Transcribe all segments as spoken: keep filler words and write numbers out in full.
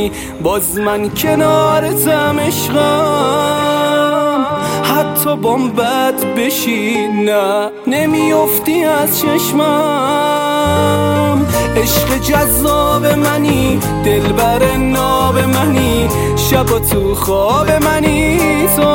منی، باز من کنارتم عشقم. حتی بام بد بشی نه نمیافتی از چشمم. عشق جذاب منی، دلبر ناب منی، شبا تو خواب منی. تو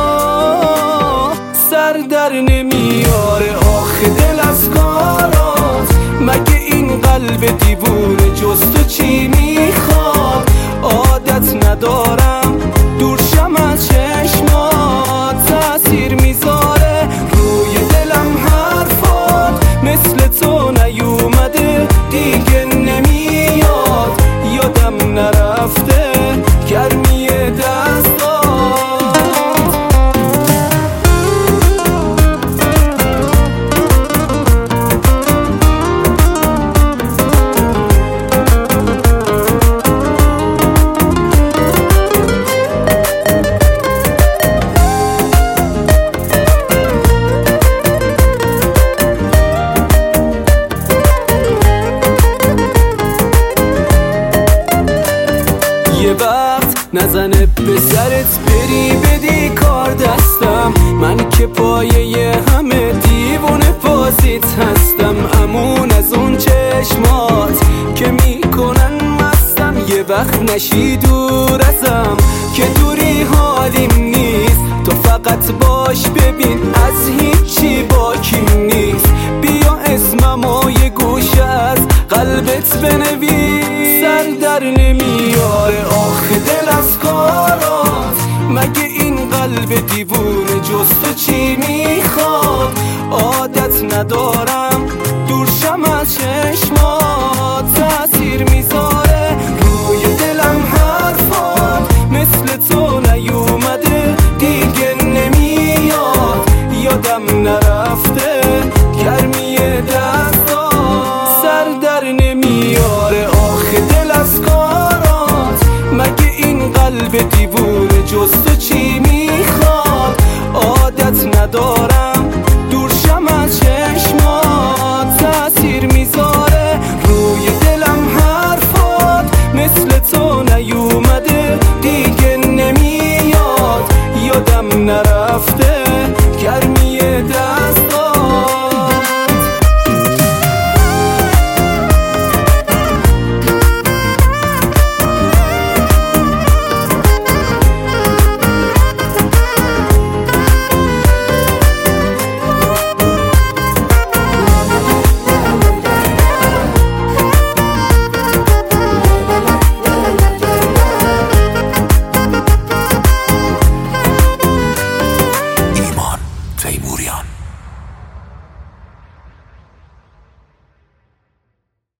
سر در نمیاره آخه دل از کارات. مگه این قلب دیوونه جز تو چی میخواد؟ عادت ندارم دور شم از چشمات، تأثیر میذاره روی دلم حرفات. مثل تو نیومده دیگه نمیاد، یادم نرفته گرمی دستات. یه وقت نزنه به سرت بری بدی کار دستم. من که پایه همه دیوونه بازیت هستم. امون از اون چشمات که میکنن مستم. یه وقت نشی دور ازم که دوری حالیم نیست. تو فقط باش ببین از هیچی باکیم نیست. بیا اسممو یه گوشه از قلبت بنویس. سر در نمیاره آخه دل از کارات. مگه این قلب دیوونه